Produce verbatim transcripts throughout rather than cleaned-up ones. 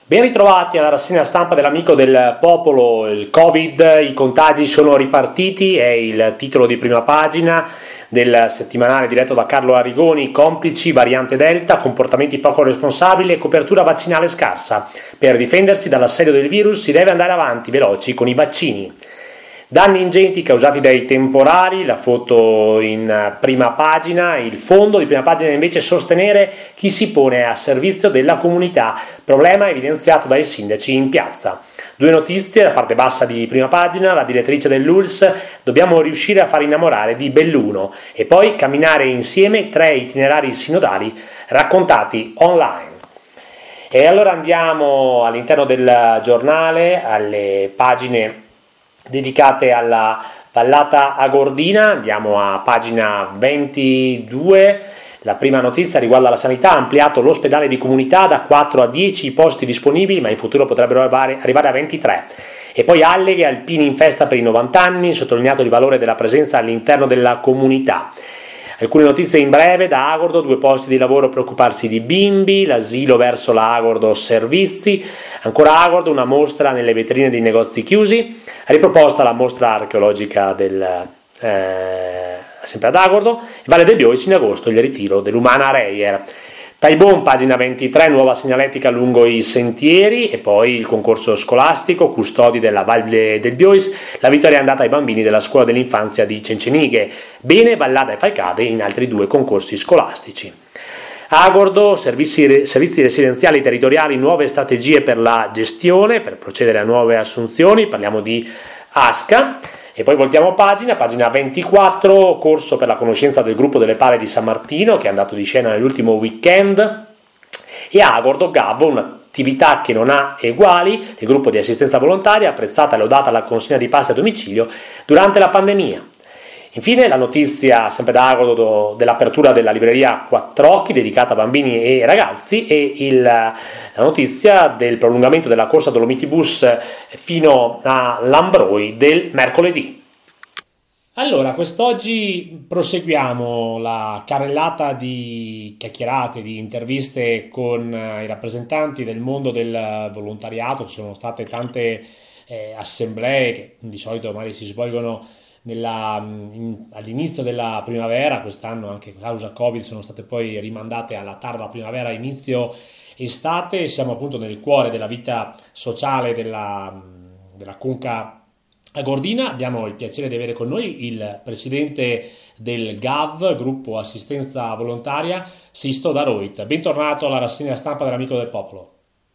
Ben ritrovati alla rassegna stampa dell'Amico del Popolo. Il Covid, i contagi sono ripartiti, è il titolo di prima pagina del settimanale diretto da Carlo Arrigoni. Complici, variante Delta, comportamenti poco responsabili e copertura vaccinale scarsa. Per difendersi dall'assedio del virus si deve andare avanti veloci con i vaccini. Danni ingenti causati dai temporali, la foto in prima pagina, il fondo di prima pagina invece sostenere chi si pone a servizio della comunità, problema evidenziato dai sindaci in piazza. Due notizie, la parte bassa di prima pagina, la direttrice dell'U L S, dobbiamo riuscire a far innamorare di Belluno e poi camminare insieme tre itinerari sinodali raccontati online. E allora andiamo all'interno del giornale, alle pagine dedicate alla vallata agordina. Andiamo a pagina ventidue. La prima notizia riguarda la sanità: ha ampliato l'ospedale di comunità da quattro a dieci posti disponibili, ma in futuro potrebbero arrivare a ventitré. E poi Alleghe, Alpini in festa per i novanta anni, sottolineato il valore della presenza all'interno della comunità. Alcune notizie in breve: da Agordo, due posti di lavoro per occuparsi di bimbi, l'asilo verso la Agordo Servizi. Ancora Agordo, una mostra nelle vetrine dei negozi chiusi. Riproposta la mostra archeologica del, eh, sempre ad Agordo. Valle del Biois in agosto, il ritiro dell'Umana Reyer. Taibon, pagina ventitré, nuova segnaletica lungo i sentieri. E poi il concorso scolastico, custodi della Valle del Biois, la vittoria è andata ai bambini della scuola dell'infanzia di Cencenighe. Bene Vallada e Falcade in altri due concorsi scolastici. Agordo, servizi, servizi residenziali territoriali, nuove strategie per la gestione, per procedere a nuove assunzioni, parliamo di Asca. E poi voltiamo pagina, pagina ventiquattro, corso per la conoscenza del gruppo delle Pale di San Martino che è andato di scena nell'ultimo weekend. E Agordo, Gavvo, un'attività che non ha eguali, il gruppo di assistenza volontaria, apprezzata e lodata la consegna di pasti a domicilio durante la pandemia. Infine la notizia, sempre da Agordo, dell'apertura della libreria Quattrocchi dedicata a bambini e ragazzi, e il, la notizia del prolungamento della corsa Dolomiti Bus fino a Lambroi del mercoledì. Allora, quest'oggi proseguiamo la carrellata di chiacchierate, di interviste con i rappresentanti del mondo del volontariato. Ci sono state tante eh, assemblee che di solito magari si svolgono Nella, in, all'inizio della primavera. Quest'anno anche a causa Covid sono state poi rimandate alla tarda primavera, inizio estate. Siamo appunto nel cuore della vita sociale della, della Conca Agordina. Abbiamo il piacere di avere con noi il presidente del G A V, gruppo assistenza volontaria, Sisto Daroit. Bentornato alla rassegna stampa dell'Amico del Popolo.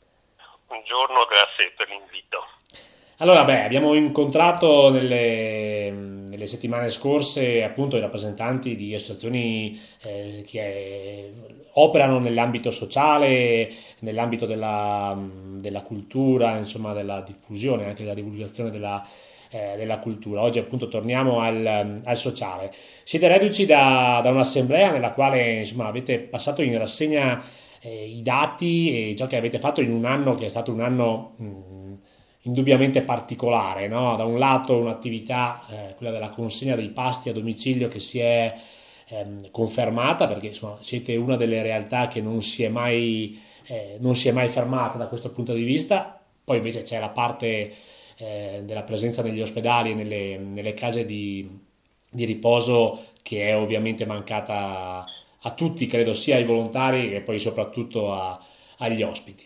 Buongiorno, grazie per l'invito. Allora, beh, abbiamo incontrato nelle, nelle settimane scorse appunto i rappresentanti di associazioni eh, che eh, operano nell'ambito sociale, nell'ambito della, della cultura, insomma della diffusione, anche della divulgazione della, eh, della cultura. Oggi appunto torniamo al, al sociale. Siete reduci da, da un'assemblea nella quale insomma avete passato in rassegna eh, i dati e ciò che avete fatto in un anno che è stato un anno mh, indubbiamente particolare, no? Da un lato un'attività, eh, quella della consegna dei pasti a domicilio, che si è ehm, confermata, perché insomma siete una delle realtà che non si è mai, eh, non si è mai fermata da questo punto di vista. Poi invece c'è la parte eh, della presenza negli ospedali e nelle, nelle case di, di riposo, che è ovviamente mancata a tutti, credo, sia ai volontari e poi soprattutto a, agli ospiti.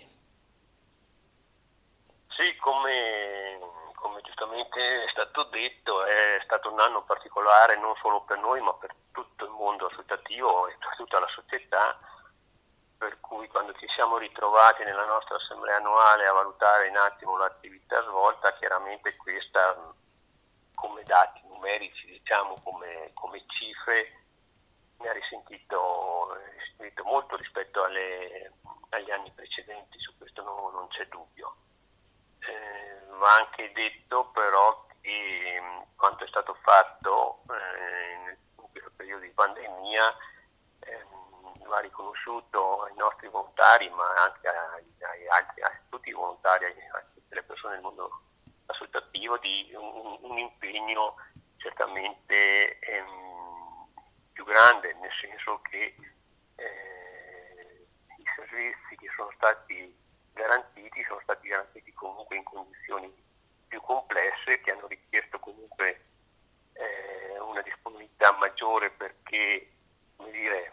Sì, come, come giustamente è stato detto, è stato un anno particolare non solo per noi ma per tutto il mondo associativo e per tutta la società, per cui quando ci siamo ritrovati nella nostra assemblea annuale a valutare un attimo l'attività svolta, chiaramente questa come dati numerici, diciamo come, come cifre, mi ha risentito, risentito molto rispetto alle, agli anni precedenti, su questo no, non c'è dubbio. Eh, va anche detto però che quanto è stato fatto eh, in questo periodo di pandemia eh, va riconosciuto ai nostri volontari, ma anche ai, ai altri, a tutti i volontari, a tutte le persone del mondo associativo, di un, un impegno certamente ehm, più grande, nel senso che eh, i servizi che sono stati garantiti sono garantiti comunque in condizioni più complesse, che hanno richiesto comunque eh, una disponibilità maggiore perché, come dire,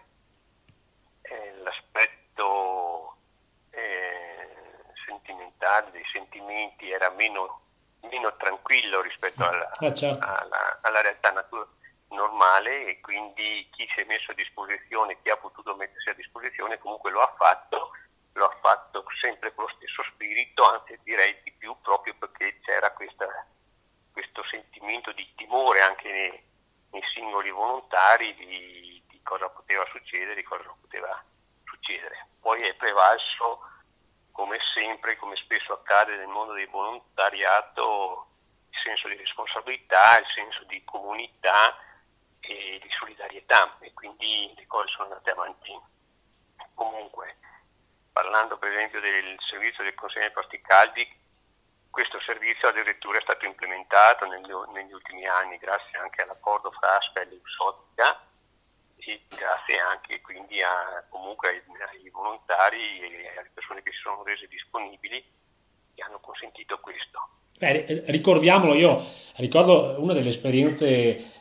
eh, l'aspetto eh, sentimentale dei sentimenti era meno, meno tranquillo rispetto alla, ah, certo. alla, alla realtà natura, normale, e quindi chi si è messo a disposizione, chi ha potuto mettersi a disposizione, comunque lo ha fatto, lo ha fatto sempre con lo stesso spirito, anzi direi di più, proprio perché c'era questa, questo sentimento di timore anche nei, nei singoli volontari di, di cosa poteva succedere, di cosa non poteva succedere. Poi è prevalso, come sempre, come spesso accade nel mondo del volontariato, il senso di responsabilità, il senso di comunità e di solidarietà, e quindi le cose sono andate avanti comunque. Parlando per esempio del servizio del consegna dei pasti caldi, questo servizio addirittura è stato implementato negli, negli ultimi anni grazie anche all'accordo fra Aspel e Luxottica, e grazie anche quindi a, comunque ai, ai volontari e alle persone che si sono rese disponibili, che hanno consentito questo. Beh, ricordiamolo, io ricordo una delle esperienze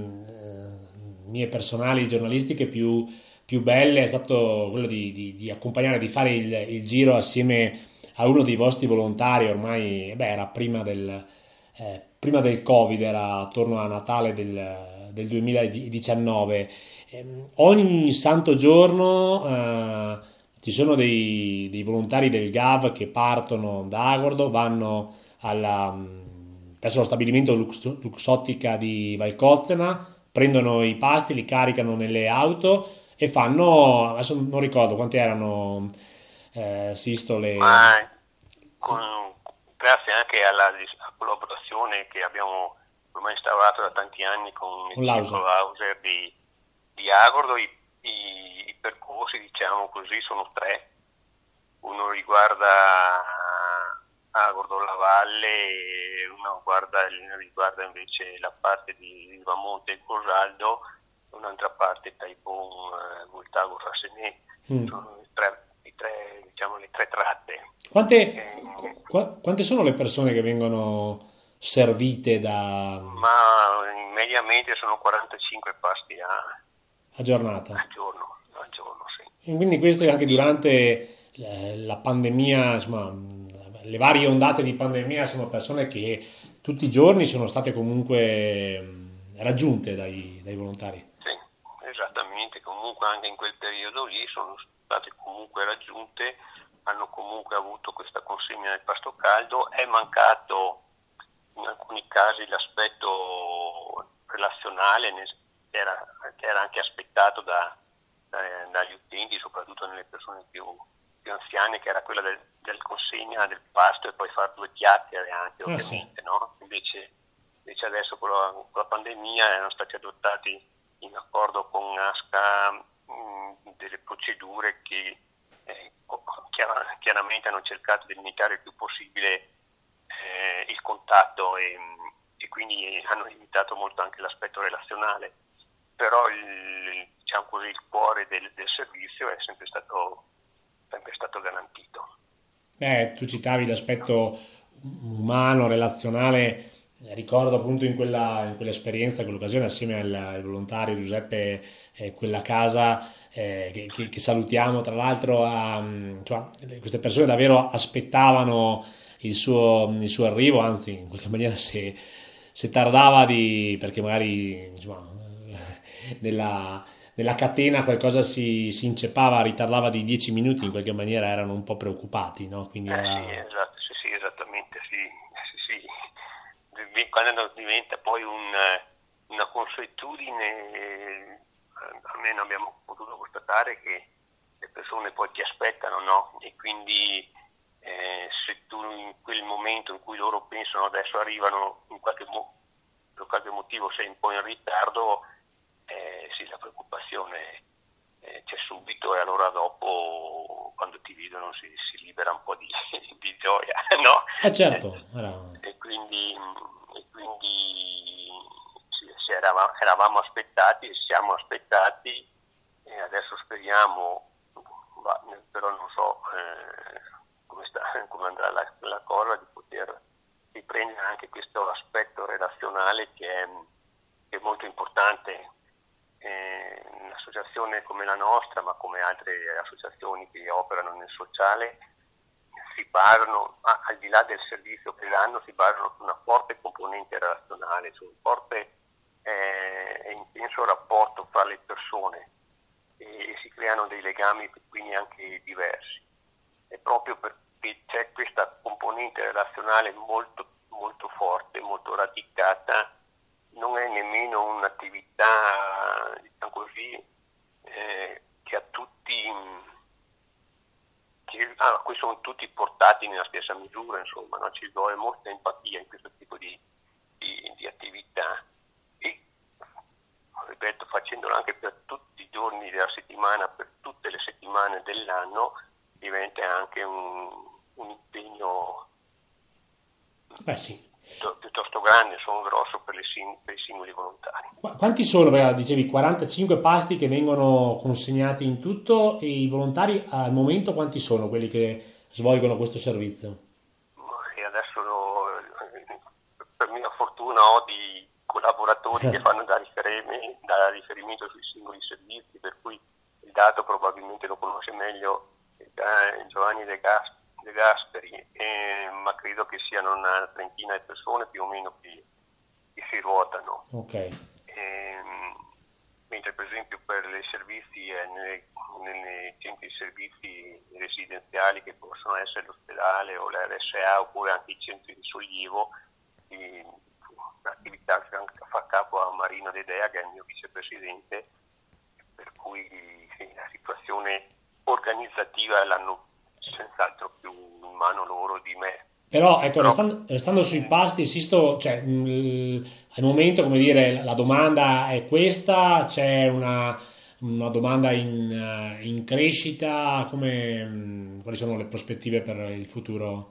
mh, mie personali giornalistiche più, più belle è stato quello di, di, di accompagnare, di fare il, il giro assieme a uno dei vostri volontari, ormai beh, era prima del, eh, prima del Covid, era attorno a Natale del, del duemiladiciannove. Eh, ogni santo giorno eh, ci sono dei, dei volontari del Gav che partono da Agordo, vanno alla, presso lo stabilimento Lux, Luxottica di Valcozzena, prendono i pasti, li caricano nelle auto e fanno, adesso non ricordo quante erano, eh, Sistole. Ma con, grazie anche alla, alla collaborazione che abbiamo ormai instaurato da tanti anni con il circolo Hauser di, di Agordo, i, i, i percorsi, diciamo così, sono tre. Uno riguarda Agordo la Valle, e uno guarda, riguarda invece la parte di Rivamonte e Cosaldo, e un'altra parte Taibon, eh, Voltago, Rassenè. Mm. Sono i tre, i tre, diciamo, le tre tratte. Quante, eh, qu- quante sono le persone che vengono servite da... Ma mediamente sono quarantacinque pasti a, a giornata. A giorno, a giorno, sì. E quindi questo anche durante la pandemia, insomma, le varie ondate di pandemia, sono persone che tutti i giorni sono state comunque raggiunte dai, dai volontari. Sì, esattamente, comunque anche in quel periodo lì sono state comunque raggiunte, hanno comunque avuto questa consegna del pasto caldo. È mancato in alcuni casi l'aspetto relazionale, che era, che era anche aspettato da, da, dagli utenti, soprattutto nelle persone più, più anziane, che era quella del, del consegna del pasto e poi fare due chiacchiere anche, ovviamente, ah, sì. No? Invece, invece adesso con la, con la pandemia erano stati adottati in accordo con ASCA mh, delle procedure che eh, chiar- chiaramente hanno cercato di limitare il più possibile eh, il contatto e, e quindi hanno limitato molto anche l'aspetto relazionale, però il, diciamo così, il cuore del, del servizio è sempre stato, sempre stato garantito. Beh, tu citavi l'aspetto umano, relazionale. Ricordo appunto in quella, in quell'esperienza, in quell'occasione, assieme al, al volontario Giuseppe eh, Quella Casa, eh, che, che, che salutiamo tra l'altro, a, cioè, queste persone davvero aspettavano il suo, il suo arrivo, anzi in qualche maniera se, se tardava di, perché magari insomma, nella, nella catena qualcosa si, si inceppava, ritardava di dieci minuti, in qualche maniera erano un po' preoccupati, no? Quindi eh, era... sì, esatto, sì, sì, esattamente, sì, sì, sì. Quando diventa poi un, una consuetudine, almeno abbiamo potuto constatare che le persone poi ti aspettano, no? E quindi eh, se tu in quel momento in cui loro pensano adesso arrivano, in qualche mo- per qualche motivo sei un po' in ritardo, eh, sì, la preoccupazione eh, c'è subito, e allora dopo quando ti vedono si, si libera un po' di, di gioia, no? Eh certo. E, e quindi, e quindi sì, sì, eravamo, eravamo aspettati, siamo aspettati, e adesso speriamo, però non so eh, come, sta, come andrà la, anche questo aspetto relazionale che è, che è molto importante. Eh, un'associazione come la nostra, ma come altre associazioni che operano nel sociale, si basano, al di là del servizio che danno, si basano su una forte componente relazionale, su un forte eh, e intenso rapporto fra le persone, e, e si creano dei legami quindi anche diversi. E proprio perché c'è questa componente relazionale molto, molto forte, molto radicata, non è nemmeno un'attività, diciamo così, eh, che a tutti, che, ah, qui sono tutti portati nella stessa misura, insomma, no? Ci vuole molta empatia in questo tipo di, di, di attività. E, ripeto, facendolo anche per tutti i giorni della settimana, per tutte le settimane dell'anno, diventa anche un, un impegno Beh, sì. piuttosto grande, sono grosso per, le sing- per i singoli volontari. Qu- Quanti sono? Beh, dicevi quarantacinque pasti che vengono consegnati in tutto, e i volontari al momento quanti sono quelli che svolgono questo servizio? E adesso per mia fortuna ho di collaboratori che fanno da, riferime- da riferimento sui singoli servizi, per cui il dato probabilmente lo conosce meglio eh, Giovanni De, Gas- De Gasperi, eh, ma credo che siano una trentina di persone più o meno che, che si ruotano. Ok. Ehm, mentre per esempio per i servizi eh, nelle, nelle centri di servizi residenziali, che possono essere l'ospedale o l'R S A, oppure anche i centri di sollievo, di, l'attività che fa capo a Marino De Dea, che è il mio vicepresidente, per cui sì, la situazione organizzativa l'hanno senz'altro più in mano loro di me. Però, ecco, Però, restando, restando sui pasti, esisto, cioè, mh, al momento, come dire, la domanda è questa, c'è una, una domanda in, eh, in crescita, come, mh, quali sono le prospettive per il futuro?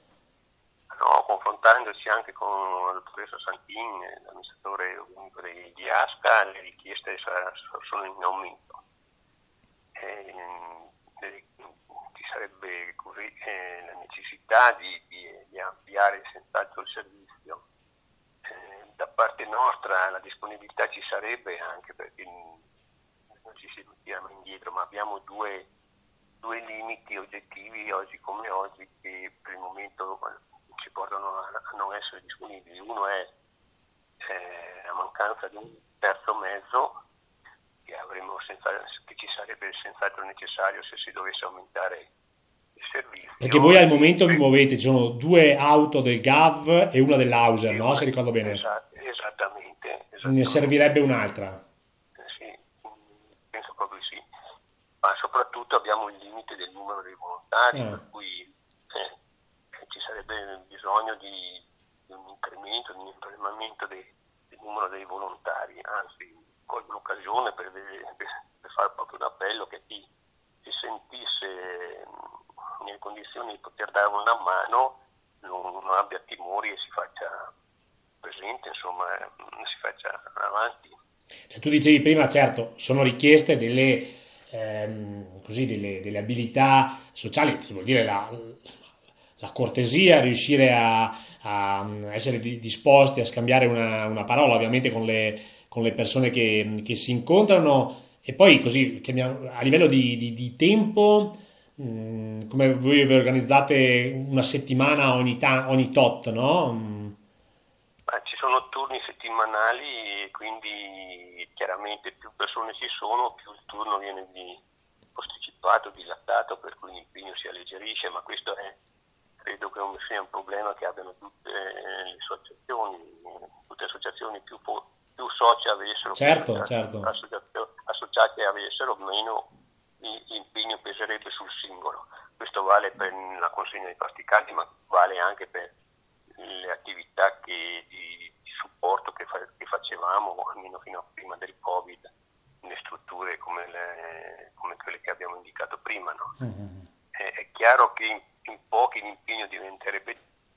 no, confrontandoci anche con la dottoressa Santin, l'amministratore unico di, di ASCA, le richieste sa- sono in aumento. E, eh, ci sarebbe così eh, la necessità di, di, di ampliare senz'altro il servizio. Eh, da parte nostra la disponibilità ci sarebbe, anche perché non ci si tiriamo indietro, ma abbiamo due, due limiti oggettivi oggi come oggi che per il momento ci portano a, a non essere disponibili. Uno è eh, la mancanza di un terzo mezzo che avremo senza, che ci sarebbe senz'altro necessario se si dovesse aumentare il servizio. Perché voi al momento vi muovete, ci sono due auto del G A V e una dell'Auser, no? Una, Se ricordo bene. esat, esattamente, Ne esattamente. servirebbe un'altra. Sì, penso proprio di sì. Ma soprattutto abbiamo il limite del numero dei volontari, Ah. per cui eh, ci sarebbe bisogno di, di un incremento, di un incremento dei, del numero dei volontari. Anzi, colgo l'occasione per, per, per fare proprio un appello che chi si sentisse nelle condizioni di poter dare una mano non, non abbia timori e si faccia presente, insomma, si faccia avanti. Cioè, tu dicevi prima, certo, sono richieste delle, ehm, così, delle, delle abilità sociali, che vuol dire la, la cortesia, riuscire a, a essere di- disposti a scambiare una, una parola, ovviamente con le, con le persone che, che si incontrano, e poi così, che mi- a livello di, di- di tempo, mh, come voi vi organizzate una settimana ogni, ta- ogni tot, no? Mm. Ma ci sono turni settimanali e quindi chiaramente più persone ci sono, più il turno viene di posticipato, dilatato, per cui l'impegno si alleggerisce, ma questo è, credo che non sia un problema che abbiano tutte le associazioni, tutte le associazioni più, po- più soci avessero, Certo, più certo. associazio- associati avessero, meno l- l'impegno peserebbe sul singolo. Questo vale per la consegna dei pasti caldi, ma vale anche per le attività che, di, di supporto che, fa, che facevamo, almeno fino a prima del Covid, nelle strutture come, le, come quelle che abbiamo indicato prima. No? Mm-hmm. È, è chiaro che in, in pochi l'impegno diventerebbe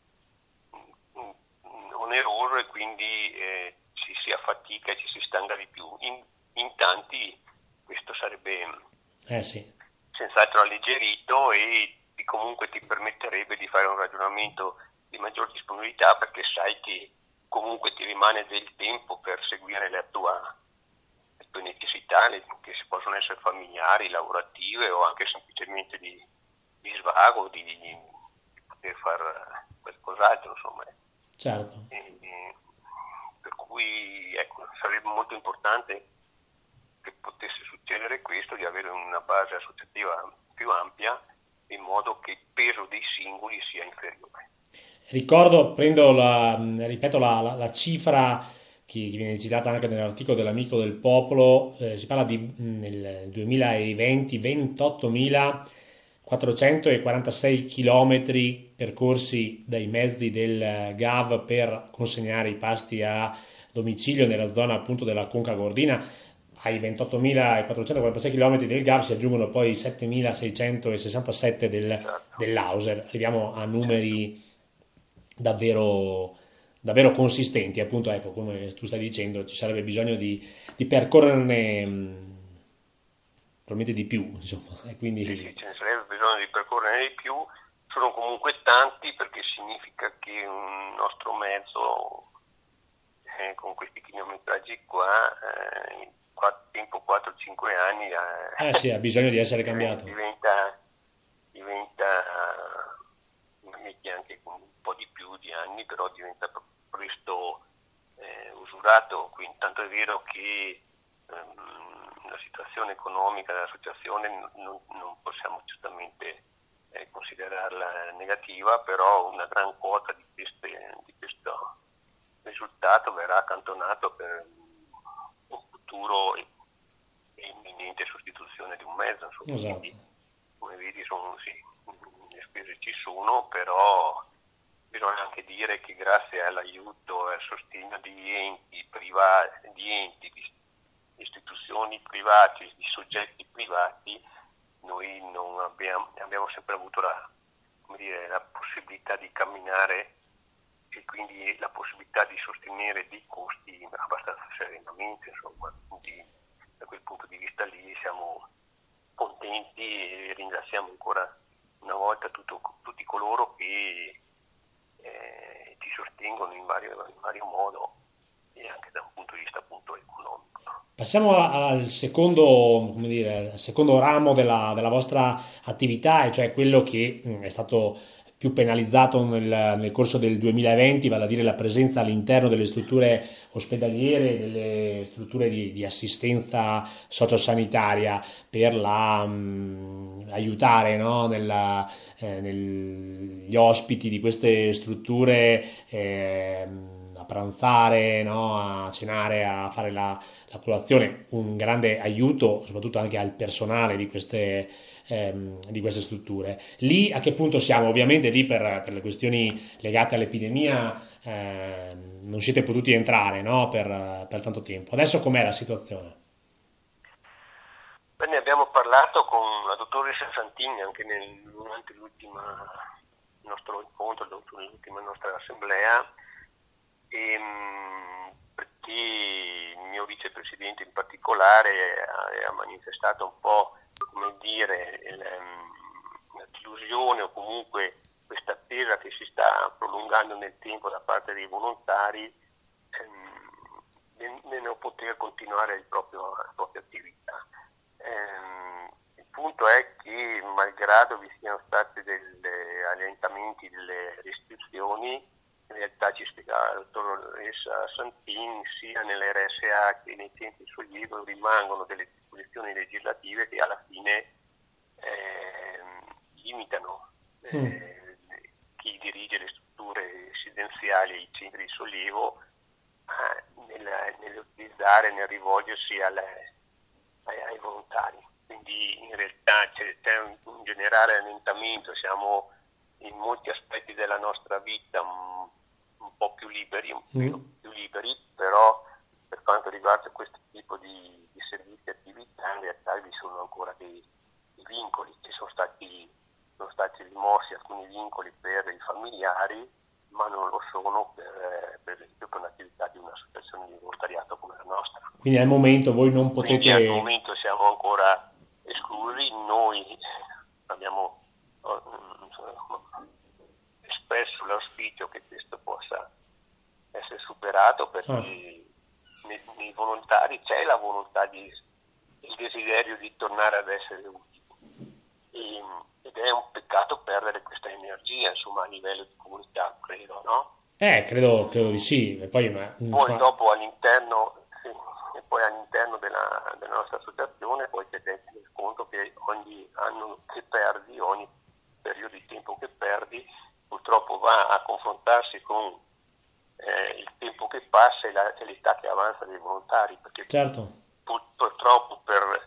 oneroso e quindi eh, ci si affatica e ci si stanca di più. In, in tanti questo sarebbe Eh sì. senz'altro alleggerito e comunque ti permetterebbe di fare un ragionamento di maggior disponibilità, perché sai che comunque ti rimane del tempo per seguire la tua, le tue necessità, le, che possono essere familiari, lavorative o anche semplicemente di, di svago, di, di poter fare qualcos'altro, insomma. Certo. E, e, per cui ecco, sarebbe molto importante che potesse succedere questo, di avere una base associativa più ampia, in modo che il peso dei singoli sia inferiore. Ricordo, prendo la, ripeto la, la, la cifra che, che viene citata anche nell'articolo dell'Amico del Popolo, eh, si parla di nel duemilaventi ventottomilaquattrocentoquarantasei chilometri percorsi dai mezzi del G A V per consegnare i pasti a domicilio nella zona appunto della Conca Gordina. Ai ventottomilaquattrocentoquarantasei chilometri del G A V si aggiungono poi i settemilaseicentosessantasette del, Certo. dell'Auser. Arriviamo a numeri davvero, davvero consistenti, appunto, ecco, come tu stai dicendo, ci sarebbe bisogno di, di percorrerne mh, probabilmente di più, insomma, e quindi... Sì, sì, ce ne sarebbe bisogno di percorrere di più, sono comunque tanti, perché significa che un nostro mezzo eh, con questi chilometraggi qua eh, in quattro, tempo quattro cinque anni eh, Eh sì, ha bisogno di essere cambiato. diventa, diventa metti anche con un po' di più di anni, però diventa presto eh, usurato. Quindi tanto è vero che ehm, la situazione economica dell'associazione non, non possiamo certamente eh, considerarla negativa, però una gran quota di, queste, di questo risultato verrà accantonato per un futuro e imminente sostituzione di un mezzo, insomma. Esatto. Quindi, come vedi, sono, sì, le spese ci sono, però bisogna anche dire che grazie all'aiuto e al sostegno di enti privati, di enti, di istituzioni private, di soggetti privati, noi non abbiamo, abbiamo sempre avuto la, come dire, la possibilità di camminare e quindi la possibilità di sostenere dei costi abbastanza serenamente, insomma. Quindi da quel punto di vista lì siamo contenti e ringraziamo ancora una volta tutto, tutti coloro che eh, ci sostengono in vario, in vario modo e anche da un punto di vista appunto economico. Passiamo al secondo, come dire, al secondo ramo della, della vostra attività, e cioè quello che mh, è stato più penalizzato nel, nel corso del duemilaventi, vale a dire la presenza all'interno delle strutture ospedaliere, delle strutture di, di assistenza sociosanitaria per la, mh, aiutare, no, nella, eh, nel- gli ospiti di queste strutture eh, a pranzare, no, a cenare, a fare la la colazione, un grande aiuto soprattutto anche al personale di queste, ehm, di queste strutture. Lì a che punto siamo? Ovviamente lì per, per le questioni legate all'epidemia ehm, non siete potuti entrare, no? per, per tanto tempo. Adesso com'è la situazione? Beh, ne abbiamo parlato con la dottoressa Santini anche nel, durante l'ultima nostro incontro, l'ultima nostra assemblea, e, perché il mio vicepresidente in particolare ha, ha manifestato un po', come dire, il, la delusione o comunque questa attesa che si sta prolungando nel tempo da parte dei volontari ehm, nel non poter continuare il proprio, la propria attività. Ehm, il punto è che malgrado vi siano stati degli allentamenti, delle restrizioni, in realtà ci spiegava la dottoressa Santini, sia nell'R S A che nei centri di sollievo rimangono delle disposizioni legislative che alla fine eh, limitano eh, chi dirige le strutture residenziali e i centri di sollievo eh, nel, nell'utilizzare, nel rivolgersi alle, ai, ai volontari. Quindi in realtà c'è, c'è un, un generale allentamento, siamo in molti aspetti della nostra vita un, un po' più liberi, un Mm. più, più liberi, però per quanto riguarda questo tipo di, di servizi e attività in realtà vi sono ancora dei, dei vincoli, ci sono stati, sono stati rimossi alcuni vincoli per i familiari, ma non lo sono per, per esempio per un'attività di un'associazione di volontariato come la nostra. Quindi al momento voi non Quindi al potete... momento siamo ancora esclusi, noi abbiamo espresso l'auspicio peccato perché Ah. nei, nei volontari c'è la volontà di, il desiderio di tornare ad essere utili. E, ed è un peccato perdere questa energia, insomma, a livello di comunità, credo, no? Eh, credo, credo di sì. E poi, ma, Poi insomma, dopo all'interno, sì, e poi all'interno della, della nostra associazione poi ti rendi conto che ogni anno che perdi, ogni periodo di tempo che perdi, purtroppo va a confrontarsi con eh, il tempo che passa e, la, e l'età che avanza dei volontari, perché certo. pur, purtroppo per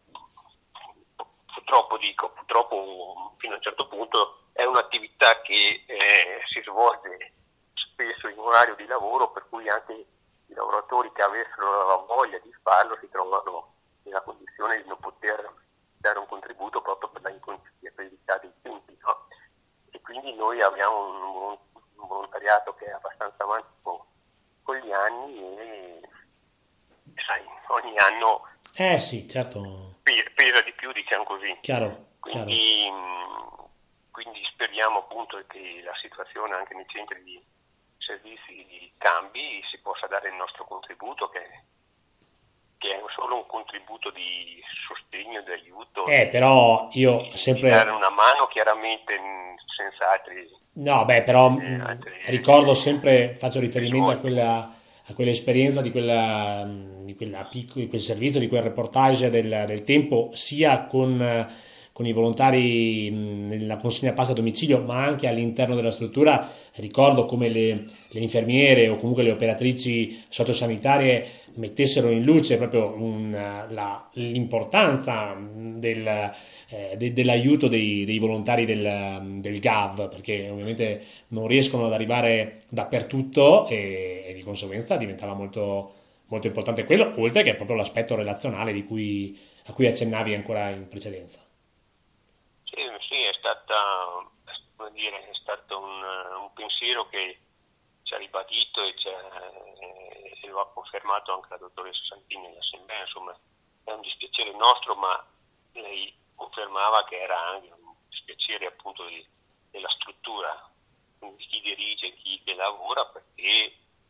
purtroppo dico, purtroppo fino a un certo punto è un'attività che eh, si svolge spesso in orario di lavoro, per cui anche i lavoratori che avessero la voglia di farlo si trovano nella condizione di non poter dare un contributo proprio per la incompatibilità dei tempi, no? E quindi noi abbiamo un, un volontariato che è abbastanza avanti con, con gli anni e sai, ogni anno Eh sì, certo. pesa di più, diciamo così. Chiaro, chiaro. Quindi, quindi speriamo appunto che la situazione anche nei centri di servizi cambi, si possa dare il nostro contributo, che, che è solo un contributo di sostegno, di aiuto, Eh, di, però io di, sempre... di dare una mano, chiaramente senza altri... No, beh, però eh, mh, altri ricordo sempre, faccio riferimento a risvolti. quella, a quell'esperienza di quella, mh, di quella picco- di quel servizio, di quel reportage del, del tempo, sia con, eh, con i volontari mh, nella consegna pasta a domicilio, ma anche all'interno della struttura. Ricordo come le, le infermiere o comunque le operatrici sociosanitarie mettessero in luce proprio un, la- l'importanza del eh, de- dell'aiuto dei, dei volontari del, del Gav, perché ovviamente non riescono ad arrivare dappertutto e, e di conseguenza diventava molto, molto importante quello, oltre che proprio l'aspetto relazionale di cui, a cui accennavi ancora in precedenza. Sì, sì, è stata, come dire, è stato un, un pensiero che ci ha ribadito e, ci ha, e lo ha confermato anche la dottoressa Santini all'assemblea. Insomma, è un dispiacere nostro, ma lei confermava che era anche un dispiacere appunto di, della struttura, quindi chi dirige, chi che lavora, perché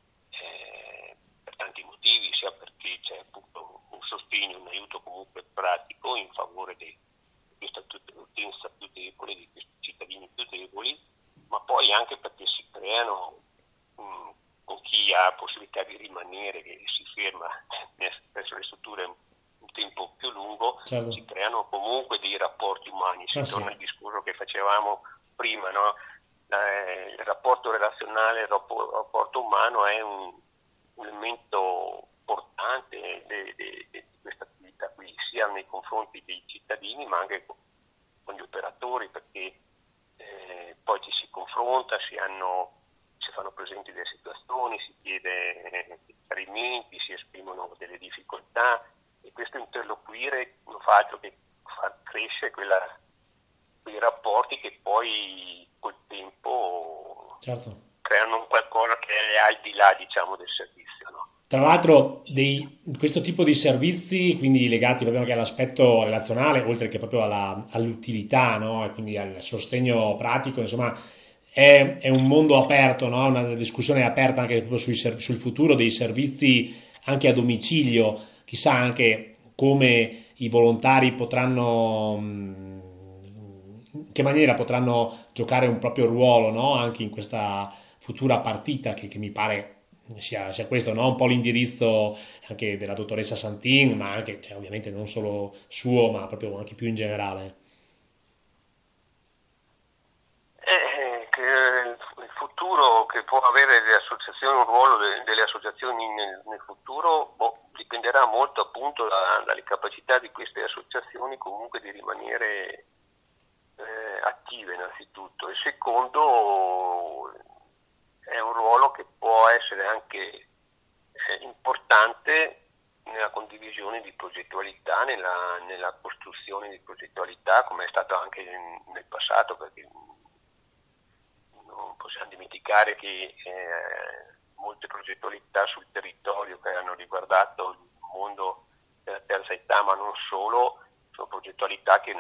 eh, per tanti motivi, sia perché c'è appunto un sostegno, un aiuto comunque pratico in favore di questa utenza più debole, di questi cittadini più deboli, ma poi anche perché si creano mh, con chi ha possibilità di rimanere, che si ferma presso le strutture un tempo più lungo, Certo. si creano comunque dei rapporti umani. Si Ah, torna sì. al discorso che facevamo prima, no? Eh, il rapporto relazionale, il rapporto umano è un, un elemento importante di questa attività qui, sia nei confronti dei cittadini ma anche con, con gli operatori, perché eh, poi ci si confronta, si, hanno, si fanno presenti delle situazioni, si chiede eh, chiarimenti, si esprimono delle difficoltà, e questo interloquire non fa altro che far crescere quella, quei rapporti che poi col tempo Certo. creano qualcosa che è al di là, diciamo, del servizio, no? Tra l'altro, dei, questo tipo di servizi, quindi legati proprio anche all'aspetto relazionale, oltre che proprio alla- all'utilità, no? E quindi al sostegno pratico, insomma, è, è un mondo aperto, no? Una discussione aperta anche proprio sui ser- sul futuro dei servizi anche a domicilio, chissà anche come i volontari potranno, mh, in che maniera potranno giocare un proprio ruolo, no? Anche in questa futura partita che, che mi pare sia, sia questo, no? Un po' l'indirizzo anche della dottoressa Santin, ma anche, cioè, ovviamente non solo suo, ma proprio anche più in generale. Eh, che il futuro che può avere le associazioni, un ruolo de, delle associazioni nel, nel futuro, boh, dipenderà molto appunto da, dalle capacità di queste associazioni comunque di rimanere eh, attive innanzitutto, e secondo è un ruolo che può essere anche eh, importante nella condivisione di progettualità, nella, nella costruzione di progettualità, come è stato anche in, nel passato, perché non possiamo dimenticare che eh, molte progettualità sul territorio che hanno riguardato il mondo della terza età, ma non solo, sono progettualità che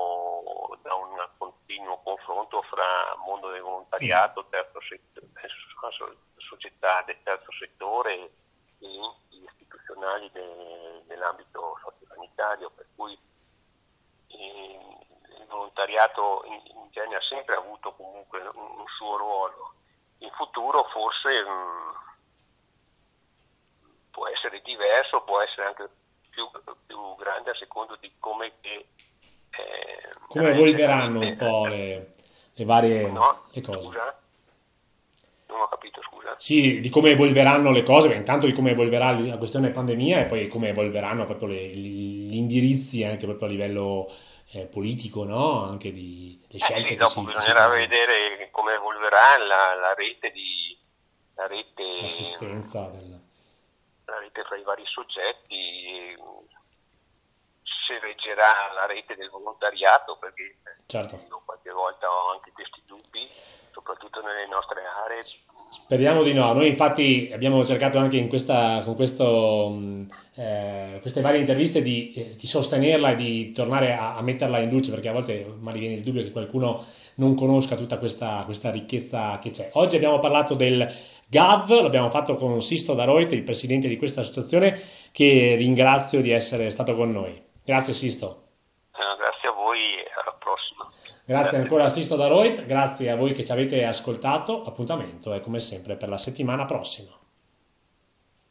nascono da un continuo confronto fra mondo del volontariato, terzo settore, società del terzo settore e enti istituzionali de, nell'ambito sociosanitario, per cui eh, il volontariato in, in genere ha sempre avuto comunque un, un suo ruolo. In futuro forse mh, può essere diverso, può essere anche più, più grande a secondo di come che eh, come evolveranno un po' le, le varie no, le cose. Scusa? Non ho capito, scusa. Sì, di come evolveranno le cose, beh, intanto di come evolverà la questione pandemia e poi come evolveranno proprio le- gli indirizzi anche proprio a livello eh, politico, no? Anche di le Eh scelte sì, che dopo si, che si bisognerà faranno, vedere come evolverà la, la rete di la rete, l'assistenza del... la rete fra i vari soggetti, se reggerà la rete del volontariato, perché Certo. io qualche volta ho anche questi dubbi, soprattutto nelle nostre aree. Speriamo di no. Noi infatti abbiamo cercato anche in questa, con questo, mh, eh, queste varie interviste di, eh, di sostenerla e di tornare a, a metterla in luce, perché a volte magari viene il dubbio che qualcuno non conosca tutta questa, questa ricchezza che c'è. Oggi abbiamo parlato del Gav, l'abbiamo fatto con Sisto Daroit, il presidente di questa associazione, che ringrazio di essere stato con noi. Grazie Sisto. Eh, grazie a voi e alla prossima. Grazie ancora a Sisto Daroit, grazie a voi che ci avete ascoltato. Appuntamento è come sempre per la settimana prossima.